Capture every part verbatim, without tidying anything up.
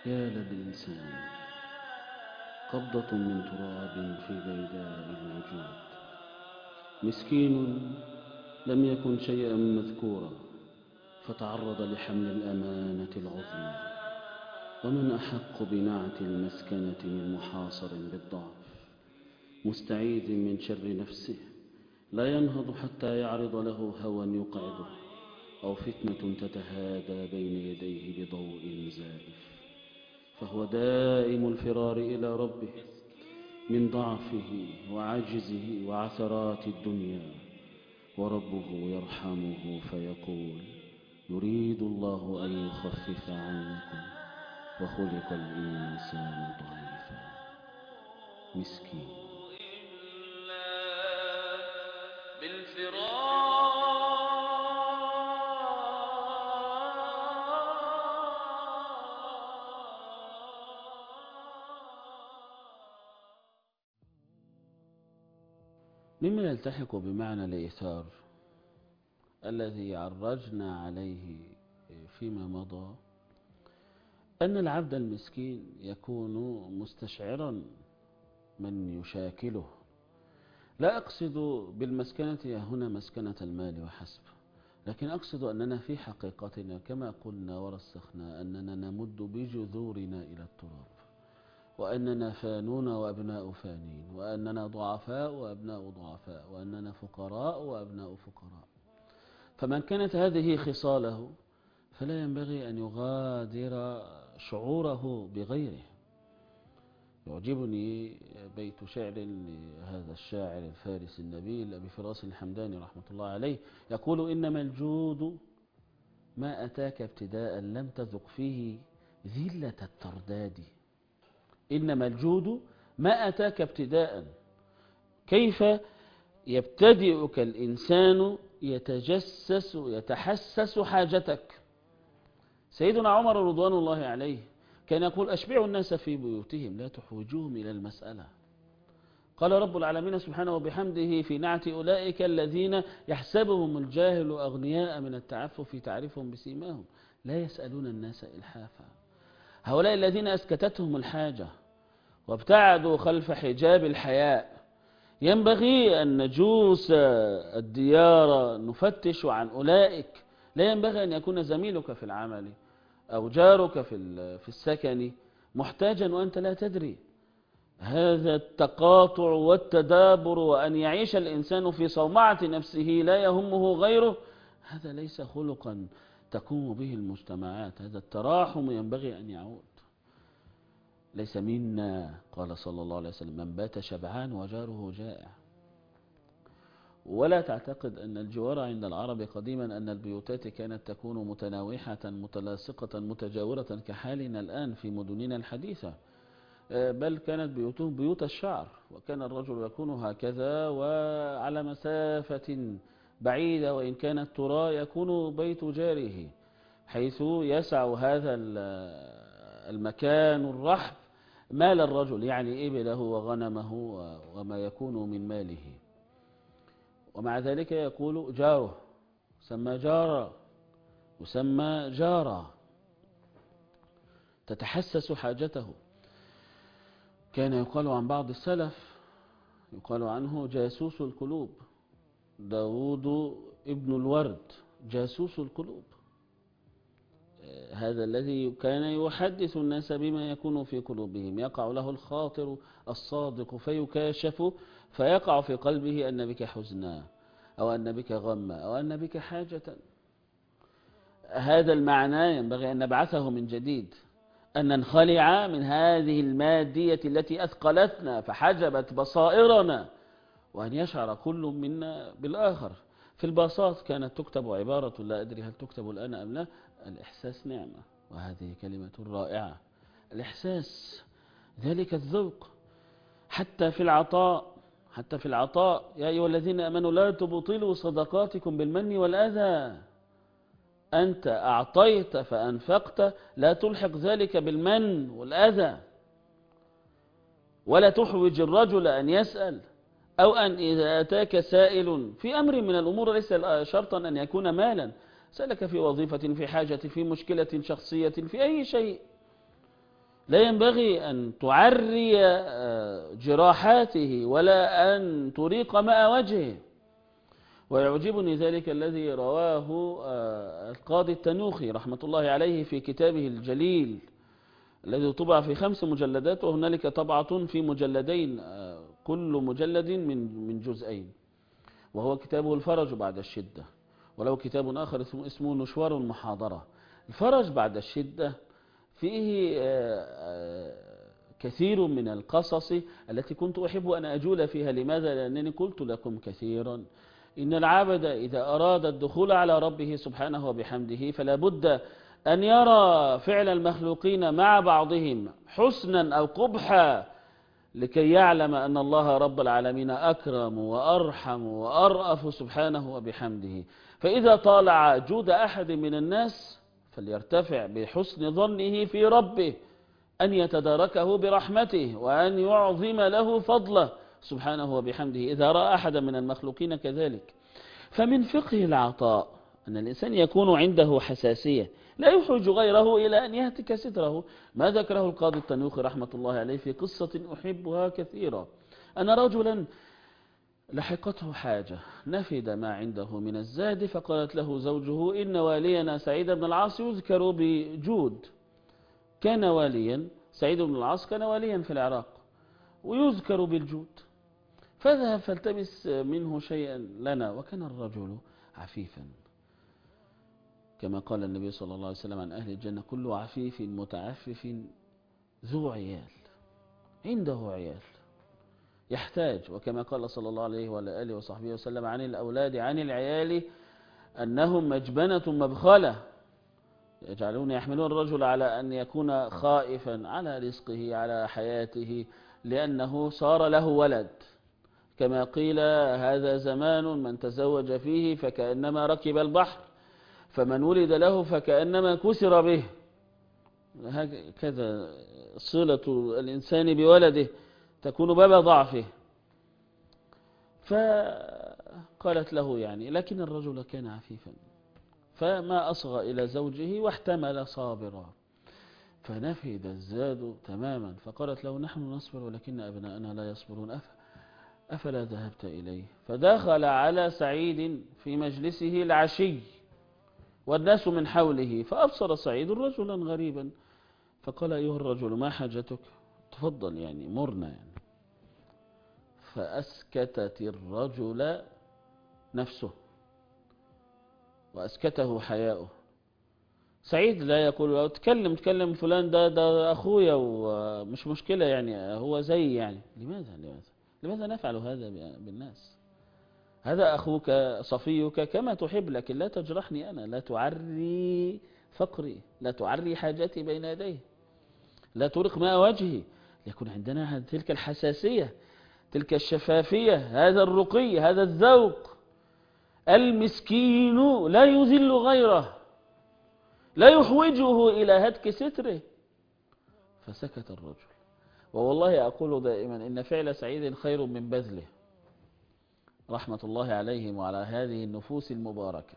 يا للإنسان قبضة من تراب في بيداء الوجود، مسكين لم يكن شيئا مذكورا فتعرض لحمل الأمانة العظمى. ومن أحق بنعت المسكنة من محاصر بالضعف، مستعيذ من شر نفسه، لا ينهض حتى يعرض له هوى يقعده أو فتنة تتهادى بين يديه بضوء زائف، فهو دائم الفرار إلى ربه من ضعفه وعجزه وعثرات الدنيا، وربه يرحمه فيقول: يريد الله أن يخفف عنكم وخلق الإنسان ضعيفا. مسكين. مما يلتحق بمعنى الإيثار الذي عرجنا عليه فيما مضى أن العبد المسكين يكون مستشعرا من يشاكله. لا أقصد بالمسكنة هنا مسكنة المال وحسب، لكن أقصد أننا في حقيقتنا كما قلنا ورسخنا أننا نمد بجذورنا إلى التراب، وأننا فانون وأبناء فانين، وأننا ضعفاء وأبناء ضعفاء، وأننا فقراء وأبناء فقراء. فمن كانت هذه خصاله فلا ينبغي أن يغادر شعوره بغيره. يعجبني بيت شعر لهذا الشاعر الفارس النبيل أبي فراس الحمداني رحمة الله عليه، يقول: إنما الجود ما أتاك ابتداء لم تذق فيه ذلة الترداد. إنما الجود ما أتاك ابتداء. كيف يبتدئك الإنسان يتجسس يتحسس حاجتك؟ سيدنا عمر رضوان الله عليه كان يقول: أشبعوا الناس في بيوتهم لا تحوجوهم إلى المسألة. قال رب العالمين سبحانه وبحمده في نعت أولئك الذين يحسبهم الجاهل أغنياء من التعفف تعرفهم بسيماهم لا يسألون الناس إلحافا. هؤلاء الذين أسكتتهم الحاجة وابتعدوا خلف حجاب الحياء، ينبغي أن نجوس الديار نفتش عن أولئك. لا ينبغي أن يكون زميلك في العمل أو جارك في السكن محتاجا وأنت لا تدري. هذا التقاطع والتدابر وأن يعيش الإنسان في صومعة نفسه لا يهمه غيره، هذا ليس خلقا تقوم به المجتمعات. هذا التراحم ينبغي أن يعود. ليس منا، قال صلى الله عليه وسلم، من بات شبعان وجاره جائع. ولا تعتقد أن الجوار عند العرب قديما أن البيوتات كانت تكون متناوحة متلاصقة متجاورة كحالنا الآن في مدننا الحديثة، بل كانت بيوتهم بيوت الشعر، وكان الرجل يكون هكذا وعلى مسافة بعيدة وإن كانت ترى يكون بيت جاره، حيث يسع هذا المكان الرحب مال الرجل، يعني إبله وغنمه وما يكون من ماله. ومع ذلك يقول جاره، سمى جارا يسمى جارا، تتحسس حاجته. كان يقال عن بعض السلف، يقال عنه جاسوس القلوب، داود ابن الورد جاسوس القلوب، هذا الذي كان يحدث الناس بما يكون في قلوبهم. يقع له الخاطر الصادق فيكاشف، فيقع في قلبه أن بك حزنا أو أن بك غما أو أن بك حاجة. هذا المعنى ينبغي أن نبعثه من جديد، أن ننخلع من هذه المادية التي أثقلتنا فحجبت بصائرنا، وأن يشعر كل منا بالآخر. في الباصات كانت تكتب عبارة، لا أدري هل تكتب الآن أم لا: الإحساس نعمة. وهذه كلمة رائعة. الإحساس، ذلك الذوق، حتى في العطاء، حتى في العطاء. يا أيها الذين آمنوا لا تبطلوا صدقاتكم بالمن والأذى. أنت أعطيت فأنفقت، لا تلحق ذلك بالمن والأذى، ولا تحوج الرجل أن يسأل، أو أن إذا أتاك سائل في أمر من الأمور ليس شرطا أن يكون مالا، سألك في وظيفة، في حاجة، في مشكلة شخصية، في أي شيء، لا ينبغي أن تعري جراحاته ولا أن تريق ماء وجهه. ويعجبني ذلك الذي رواه القاضي التنوخي رحمة الله عليه في كتابه الجليل الذي طبع في خمس مجلدات، وهنالك طبعة في مجلدين كل مجلد من من جزئين، وهو كتابه الفرج بعد الشدة، ولو كتاب آخر اسمه نشوار المحاضرة. الفرج بعد الشدة فيه كثير من القصص التي كنت أحب أن أجول فيها. لماذا؟ لأنني قلت لكم كثيرا إن العبد إذا أراد الدخول على ربه سبحانه وبحمده فلا بد أن يرى فعل المخلوقين مع بعضهم حسنا أو قبحا، لكي يعلم أن الله رب العالمين أكرم وأرحم وأرأف سبحانه وبحمده. فإذا طالع جود أحد من الناس فليرتفع بحسن ظنه في ربه أن يتداركه برحمته وأن يعظم له فضله سبحانه وبحمده إذا رأى أحدا من المخلوقين كذلك. فمن فقه العطاء أن الإنسان يكون عنده حساسية لا يحرج غيره إلى أن يهتك ستره. ما ذكره القاضي التنوخي رحمة الله عليه في قصة أحبها كثيرا، أن رجلا لحقته حاجة نفد ما عنده من الزاد، فقالت له زوجه إن والينا سعيد بن العاص يذكر بجود. كان واليا سعيد بن العاص كان واليا في العراق ويذكر بالجود، فذهب فالتمس منه شيئا لنا، وكان الرجل عفيفا كما قال النبي صلى الله عليه وسلم عن أهل الجنة كل عفيف متعفف ذو عيال، عنده عيال يحتاج. وكما قال صلى الله عليه وعلى آله وصحبه وسلم عن الأولاد عن العيال أنهم مجبنة مبخلة يجعلون يحملون الرجل على أن يكون خائفا على رزقه على حياته لأنه صار له ولد. كما قيل هذا زمان من تزوج فيه فكأنما ركب البحر، فمن ولد له فكأنما كسر به. هكذا صلة الإنسان بولده تكون باب ضعفه. فقالت له يعني، لكن الرجل كان عفيفا فما أصغى إلى زوجه واحتمل صابرا، فنفد الزاد تماما. فقالت له نحن نصبر ولكن أبناءنا لا يصبرون، أفلا ذهبت إليه؟ فدخل على سعيد في مجلسه العشي والناس من حوله، فأبصر سعيد رجلا غريبا فقال أيها الرجل ما حاجتك؟ تفضل يعني مرنا يعني. فأسكتت الرجل نفسه وأسكته حياؤه. سعيد لا يقول له تكلم تكلم فلان ده ده أخويا ومش مشكلة يعني هو زي يعني. لماذا لماذا لماذا نفعل هذا بالناس؟ هذا أخوك صفيك كما تحب، لكن لا تجرحني أنا، لا تعري فقري، لا تعري حاجتي بين يديه، لا ترق ماء وجهي. يكون عندنا تلك الحساسية، تلك الشفافية، هذا الرقي، هذا الذوق. المسكين لا يذل غيره، لا يحوجه إلى هتك ستره. فسكت الرجل. ووالله أقول دائما إن فعل سعيد خير من بذله رحمة الله عليهم وعلى هذه النفوس المباركة.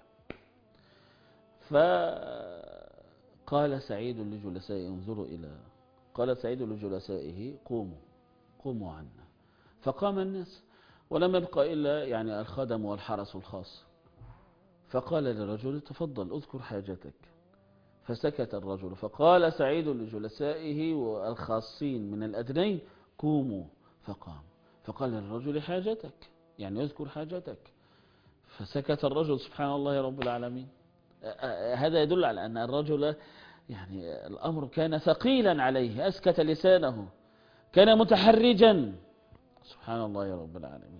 فقال سعيد لجلسائه انظروا إلى قال سعيد لجلسائه قوموا قوموا عنا. فقام الناس ولم يبقى إلا يعني الخدم والحرس الخاص. فقال للرجل تفضل اذكر حاجتك. فسكت الرجل. فقال سعيد لجلسائه والخاصين من الأدنين قوموا. فقام. فقال للرجل حاجتك يعني اذكر حاجتك. فسكت الرجل. سبحان الله رب العالمين. هذا يدل على أن الرجل يعني الأمر كان ثقيلا عليه، أسكت لسانه، كان متحرجا. سبحان الله رب العالمين.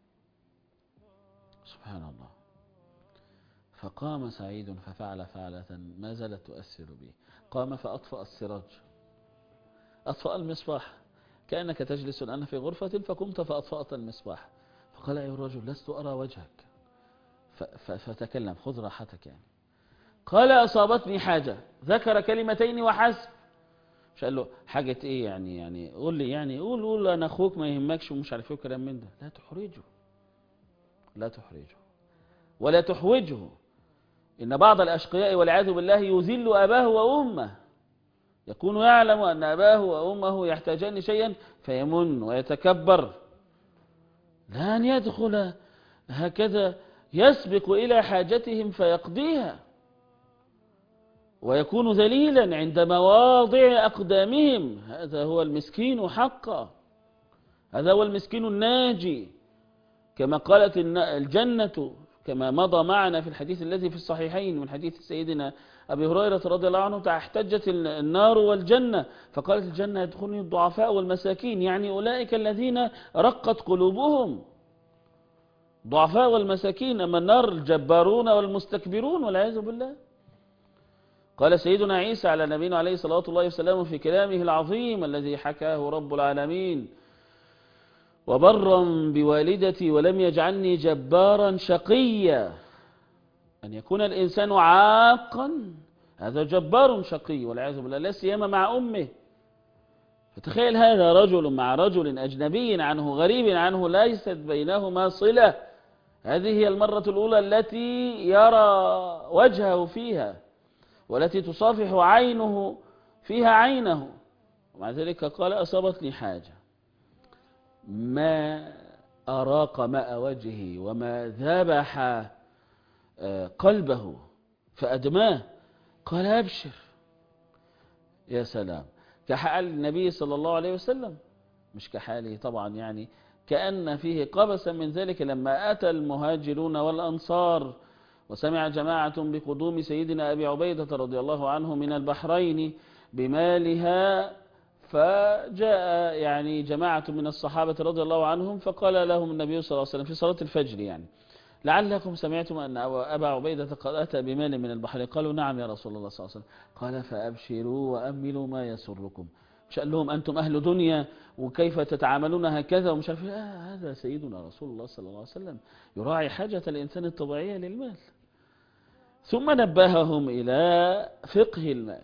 سبحان الله. فقام سعيد ففعل فعلة ما زالت تؤثر به. قام فأطفأ السراج، أطفأ المصباح، كأنك تجلس الآن في غرفة فقمت فأطفأت المصباح. فقال أيها الرجل لست أرى وجهك. فتكلم خذ راحتك يعني. قال أصابتني حاجة، ذكر كلمتين وحسب. مش قال له حاجة إيه يعني يعني قول لي يعني قول قول أنا أخوك ما يهمكش ومش عارف إيه وكلام من ده. لا تحرجه، لا تحرجه ولا تحوجه. إن بعض الأشقياء والعياذ بالله يذل أباه وأمه يكون يعلم أن أباه وأمه يحتاجان شيئا فيمن ويتكبر، لا أن يدخل هكذا يسبق إلى حاجتهم فيقضيها، ويكون ذليلا عند مواضع أقدامهم. هذا هو المسكين حقا، هذا هو المسكين الناجي، كما قالت الجنة كما مضى معنا في الحديث الذي في الصحيحين من حديث سيدنا أبي هريرة رضي الله عنه، احتجت النار والجنة فقالت الجنة يدخلني الضعفاء والمساكين، يعني أولئك الذين رقت قلوبهم، ضعفاء والمساكين. أما النار الجبارون والمستكبرون والعياذ بالله. قال سيدنا عيسى على نبينا عليه الصلاة الله وسلامه في كلامه العظيم الذي حكاه رب العالمين: وبرا بوالدتي ولم يجعلني جبارا شقيا. أن يكون الإنسان عاقا هذا جبار شقي والعياذ بالله، لا سيما مع أمه. فتخيل هذا رجل مع رجل أجنبي عنه غريب عنه ليست بينهما صلة، هذه هي المرة الأولى التي يرى وجهه فيها والتي تصافح عينه فيها عينه، ومع ذلك قال أصابتني حاجة، ما أراق ماء وجهه وما ذبح قلبه فأدماه، قال أبشر. يا سلام، كحال النبي صلى الله عليه وسلم، مش كحاله طبعا، يعني كأن فيه قبسا من ذلك لما أتى المهاجرون والأنصار وسمع جماعة بقدوم سيدنا أبي عبيدة رضي الله عنه من البحرين بمالها، فجاء يعني جماعة من الصحابة رضي الله عنهم فقال لهم النبي صلى الله عليه وسلم في صلاة الفجر يعني: لعلكم سمعتم أن أبا عبيدة قد أتى بمال من البحر. قالوا: نعم يا رسول الله صلى الله عليه وسلم. قال: فأبشروا وأملوا ما يسركم. مش قال لهم أنتم أهل دنيا وكيف تتعاملون هكذا ومش عارف آه هذا سيدنا رسول الله صلى الله عليه وسلم يراعي حاجة الإنسان الطبيعية للمال. ثم نبههم إلى فقه المال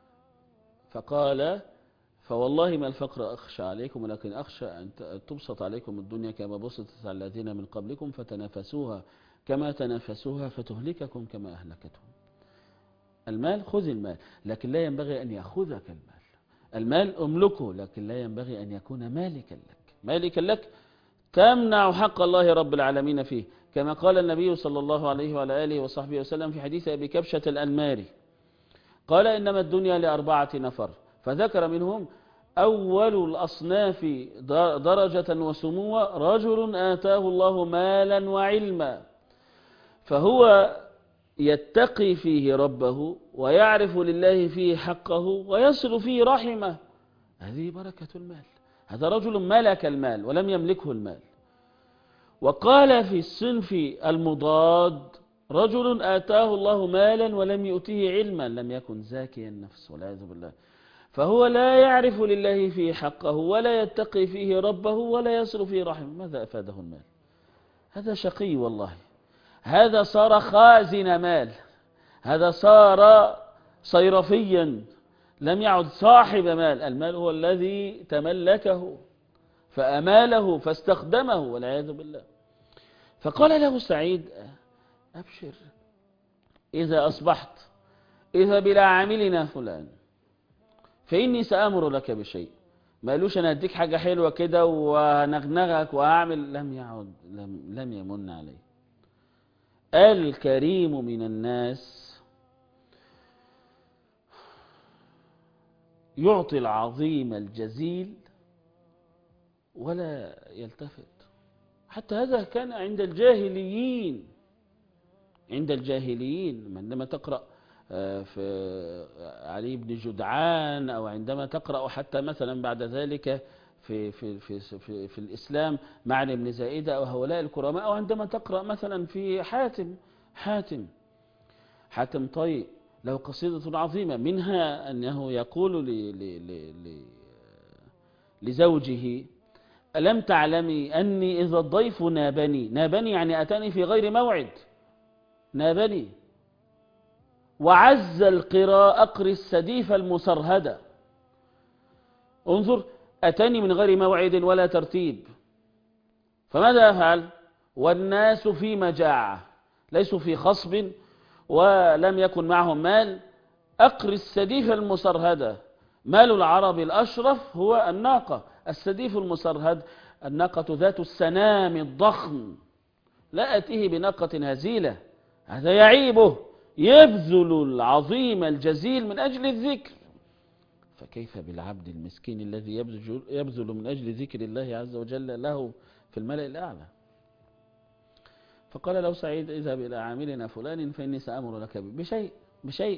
فقال: فوالله ما الفقر أخشى عليكم ولكن أخشى أن تبسط عليكم الدنيا كما بسطت على الذين من قبلكم فتنافسوها كما تنافسوها فتهلككم كما أهلكتهم. المال، خذ المال، لكن لا ينبغي أن يأخذك المال. المال أملكه لكن لا ينبغي أن يكون مالكا لك. مالكا لك تمنع حق الله رب العالمين فيه، كما قال النبي صلى الله عليه وعلى آله وصحبه وسلم في حديث أبي كبشة الأنماري قال: إنما الدنيا لأربعة نفر، فذكر منهم أول الأصناف درجة وسموا رجل آتاه الله مالا وعلما، فهو يتقي فيه ربه ويعرف لله فيه حقه ويصل فيه رحمه. هذه بركة المال. هذا رجل ملك المال ولم يملكه المال. وقال في الصنف المضاد: رجل آتاه الله مالا ولم يؤته علما، لم يكن زاكي النفس والعياذ بالله، فهو لا يعرف لله فيه حقه ولا يتقي فيه ربه ولا يصل فيه رحمه. ماذا أفاده المال؟ هذا شقي والله. هذا صار خازن مال، هذا صار صيرفيا، لم يعد صاحب مال. المال هو الذي تملكه فأماله فاستخدمه والعياذ بالله. فقال له سعيد: أبشر، إذا أصبحت اذهب إلى عاملنا فلان فإني سأمر لك بشيء. ما قالوش أنا أديك حاجة حلوة كده ونغنغك وأعمل، لم يعد لم, لم يمن عليه. الكريم من الناس يعطي العظيم الجزيل ولا يلتفت. حتى هذا كان عند الجاهليين، عند الجاهليين عندما تقرأ في علي بن جدعان، أو عندما تقرأ حتى مثلا بعد ذلك في في في في, في الإسلام معنى بن زائدة أو هؤلاء الكرماء، أو عندما تقرأ مثلا في حاتم حاتم حاتم طيب له قصيدة عظيمة، منها أنه يقول لزوجه: ألم تعلمي أني إذا الضيف نابني، نابني يعني أتاني في غير موعد، نابني وعز القراء أقري السديف المسرهدة. انظر، أتاني من غير موعد ولا ترتيب، فماذا أفعل والناس في مجاعة، ليسوا في خصب ولم يكن معهم مال، أقري السديف المسرهدة، مال العرب الأشرف هو الناقة، السديف المسرهد، الناقة ذات السنام الضخم، لا أتيه بناقة هزيلة، هذا يعيبه، يبذل العظيم الجزيل من أجل الذكر، فكيف بالعبد المسكين الذي يبذل, يبذل من أجل ذكر الله عز وجل له في الملأ الأعلى. فقال له سعيد اذهب إلى عاملنا فلان فإني سأمر لك بشيء بشيء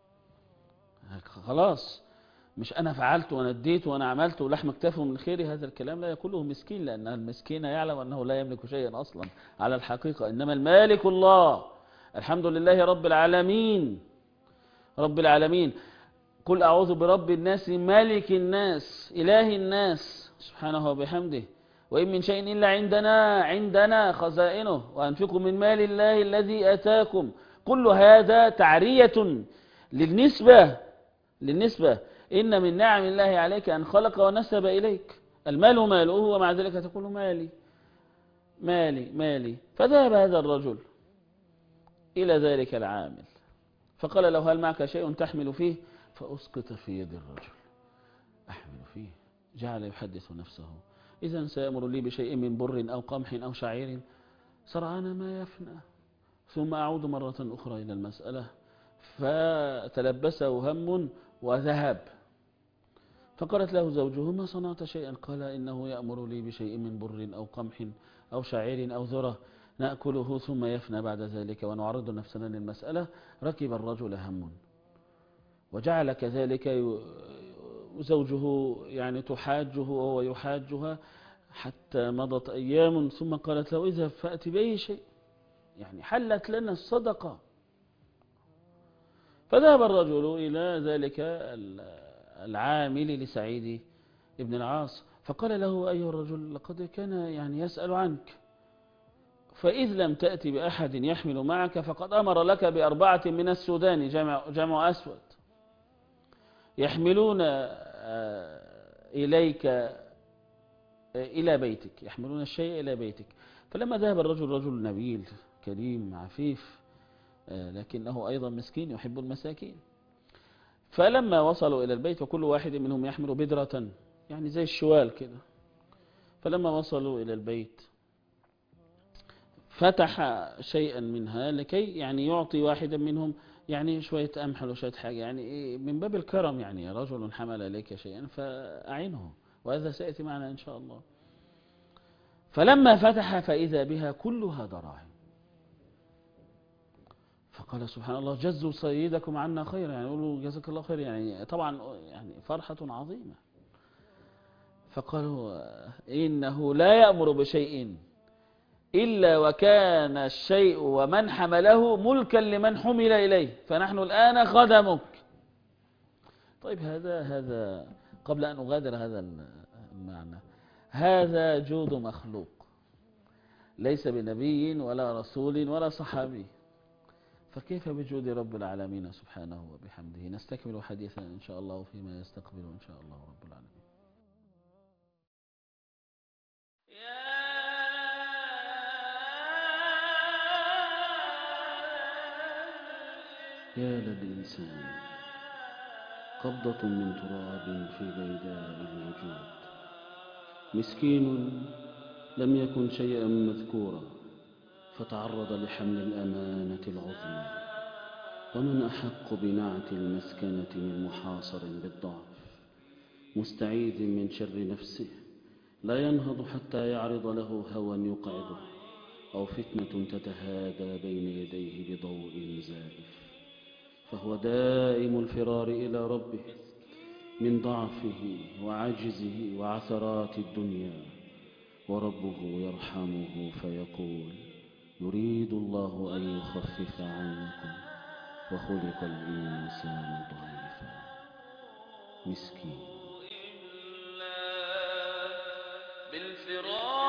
خلاص، مش أنا فعلت وأنا اديت وأنا عملت ولحم اكتفه من خيري، هذا الكلام لا يقوله مسكين، لأن المسكين يعلم أنه لا يملك شيئا أصلا على الحقيقة، إنما المالك الله. الحمد لله رب العالمين، رب العالمين. قل أعوذ برب الناس مالك الناس إله الناس سبحانه وبحمده، وإن من شيء إلا عندنا عندنا خزائنه، وأنفقوا من مال الله الذي آتاكم. كل هذا تعرية للنسبة للنسبة إن من نعم الله عليك أن خلق ونسب إليك. المال ماله، ومع ذلك تقول مالي مالي مالي. فذهب هذا الرجل إلى ذلك العامل فقال له هل معك شيء تحمل فيه؟ فأسقط في يد الرجل، أحمل فيه. جعل يحدث نفسه إذا سيأمر لي بشيء من بر أو قمح أو شعير سرعان ما يفنى، ثم أعود مرة أخرى إلى المسألة، فتلبسه هم وذهب. فقالت له زوجه ما صنعت شيئا؟ قال إنه يأمر لي بشيء من بر أو قمح أو شعير أو ذرة نأكله ثم يفنى بعد ذلك ونعرض نفسنا للمسألة. ركب الرجل هم وجعل كذلك زوجه يعني تحاجه وهو يحاجها حتى مضت أيام، ثم قالت له اذهب فأتي بأي شيء، يعني حلت لنا الصدقة. فذهب الرجل إلى ذلك العامل لسعيد ابن العاص فقال له أيها الرجل لقد كان يعني يسأل عنك، فإذ لم تأتي بأحد يحمل معك فقد أمر لك بأربعة من السودان، جمع, جمع أسود، يحملون إليك إلى بيتك، يحملون الشيء إلى بيتك. فلما ذهب الرجل، رجل نبيل كريم عفيف لكنه أيضا مسكين يحب المساكين، فلما وصلوا إلى البيت وكل واحد منهم يحمل بدرة يعني زي الشوال كده، فلما وصلوا إلى البيت فتح شيئا منها لكي يعني يعطي واحدا منهم يعني شوية أمحل وشوية حاجة، يعني من باب الكرم، يعني رجل حمل إليك شيئا فأعنه، وهذا سيأتي معنا إن شاء الله. فلما فتح فإذا بها كلها دراهم، فقال سبحان الله جزوا سيدكم عنا خير، يعني يقولوا جزاك الله خير، يعني طبعا يعني فرحة عظيمة. فقالوا إنه لا يأمر بشيء إلا وكان الشيء ومن حمله ملكا لمن حمل إليه، فنحن الآن خدمك. طيب هذا هذا قبل أن أغادر هذا المعنى، هذا جود مخلوق ليس بنبي ولا رسول ولا صحابي، فكيف بجود رب العالمين سبحانه وبحمده. نستكمل حديثنا إن شاء الله فيما يستقبل إن شاء الله رب العالمين. يا للإنسان قبضة من تراب في بيداء الوجود، مسكين لم يكن شيئا مذكورا فتعرض لحمل الأمانة العظمى، ومن أحق بنعت المسكنة من محاصر بالضعف، مستعيذ من شر نفسه لا ينهض حتى يعرض له هوى يقعده أو فتنة تتهادى بين يديه بضوء زائف، فهو دائم الفرار إلى ربه من ضعفه وعجزه وعثرات الدنيا، وربه يرحمه فيقول يريد الله أن يخفف عنكم وخلق الإنسان ضعيفا. مسكين بالفرار